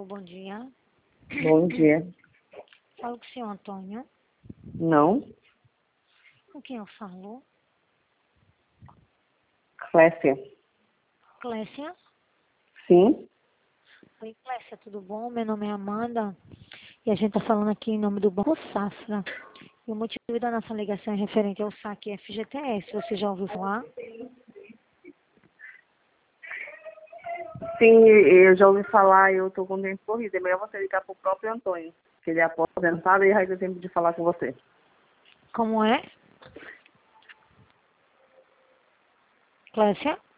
Alô, bom dia. Bom dia. Falo com o senhor Antônio. Não? Com quem eu falo? Clécia? Clécia? Sim? Oi, Clécia, tudo bom? Meu nome é Amanda e a gente está falando aqui em nome do Banco Safra. E o motivo da nossa ligação é referente ao saque FGTS. Você já ouviu falar? Sim, eu já ouvi falar, eu estou com tempo corrido. É melhor você ligar para o próprio Antônio, que ele é aposentado e vai ter tempo de falar com você. Como é? Clécia?